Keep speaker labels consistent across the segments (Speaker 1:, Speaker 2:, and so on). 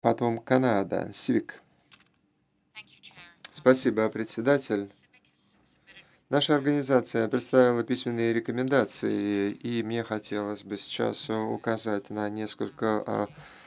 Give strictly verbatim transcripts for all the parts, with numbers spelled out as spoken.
Speaker 1: Потом Канада, Сивик. Спасибо, председатель. Наша организация представила письменные рекомендации, и мне хотелось бы сейчас э, указать на несколько а,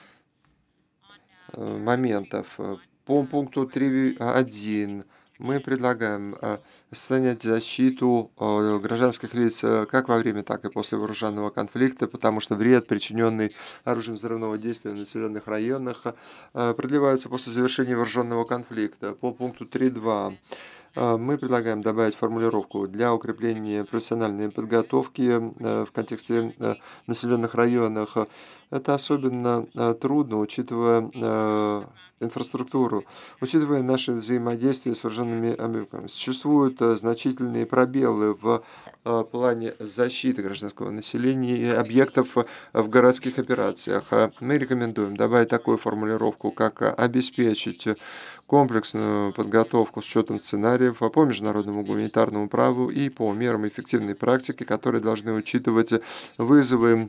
Speaker 1: э, моментов. Э, По пункту три точка один мы предлагаем э, сохранять защиту э, гражданских лиц э, как во время, так и после вооруженного конфликта, потому что вред, причиненный оружием взрывного действия в населенных районах, э, продлевается после завершения вооруженного конфликта. По пункту три точка два а, мы предлагаем добавить формулировку для укрепления профессиональной подготовки э, в контексте э, населенных районах. Это особенно э, трудно, учитывая э, инфраструктуру, учитывая наше взаимодействие с вооруженными объектами. Существуют э, значительные пробелы в э, плане защиты гражданского населения и объектов э, в городских операциях. А Мы рекомендуем добавить такую формулировку, как э, обеспечить комплексную подготовку с учетом сценариев по международному гуманитарному праву и по мерам эффективной практики, которые должны учитывать вызовы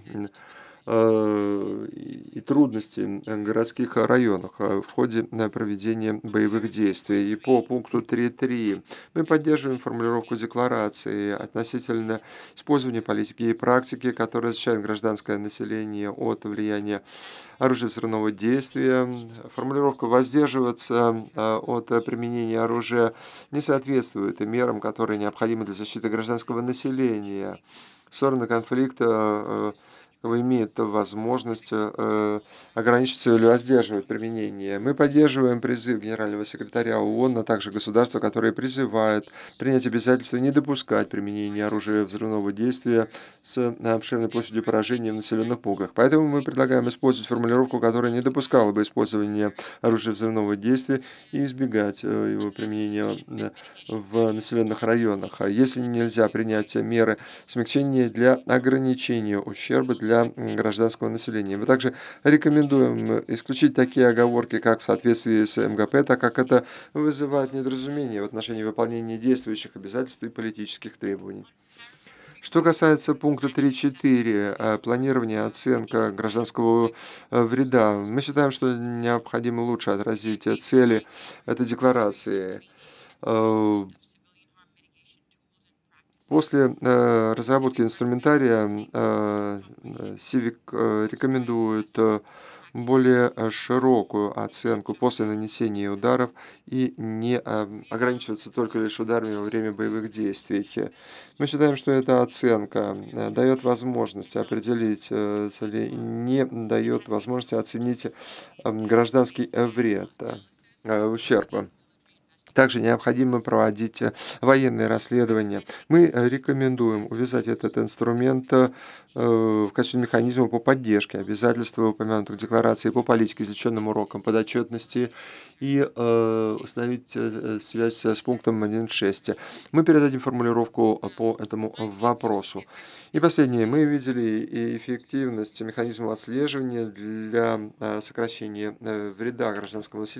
Speaker 1: э, и трудности в городских районах э, в ходе э, проведения боевых действий. И по пункту три точка три мы поддерживаем формулировку декларации относительно использования политики и практики, которые защищают гражданское население от влияния оружия взрывного действия. Формулировка «воздерживаться э, от э, применения оружия» не соответствует мерам, которые необходимы для защиты гражданского населения. Стороны конфликта э, имеют возможность э, ограничить или воздерживать применение. Мы поддерживаем призыв генерального секретаря ООН, а также государства, которые призывают принять обязательства не допускать применения оружия взрывного действия с обширной площадью поражения в населенных пунктах. Поэтому мы предлагаем использовать формулировку, которая не допускала бы использования оружия взрывного действия и избегать э, его применения э, в населенных районах. А если нельзя принять меры смягчения для ограничения ущерба для м, гражданского населения. Мы также рекомендуем исключить такие оговорки, как в соответствии с МГП, так как это вызывает недоразумение в отношении выполнения действующих обязательств и политических требований. Что касается пункта три точка четыре, э, планирование, оценка гражданского э, вреда, мы считаем, что необходимо лучше отразить э, цели этой декларации. Э, После э, разработки инструментария э, э, Civic э, рекомендует э, более э, широкую оценку после нанесения ударов и не э, ограничиваться только лишь ударами во время боевых действий. Мы считаем, что эта оценка э, дает возможность определить э, цели и не дает возможности оценить э, гражданский э, вред, э, ущерб. Также необходимо проводить э, военные расследования. Мы э, рекомендуем увязать этот инструмент э, в качестве механизма по поддержке обязательств, упомянутых в декларации по политике, извлеченным урокам подотчетности, и э, установить э, связь с пунктом один точка шесть. Мы передадим формулировку по этому вопросу. И последнее. Мы видели и эффективность механизма отслеживания для э, сокращения э, вреда гражданскому населению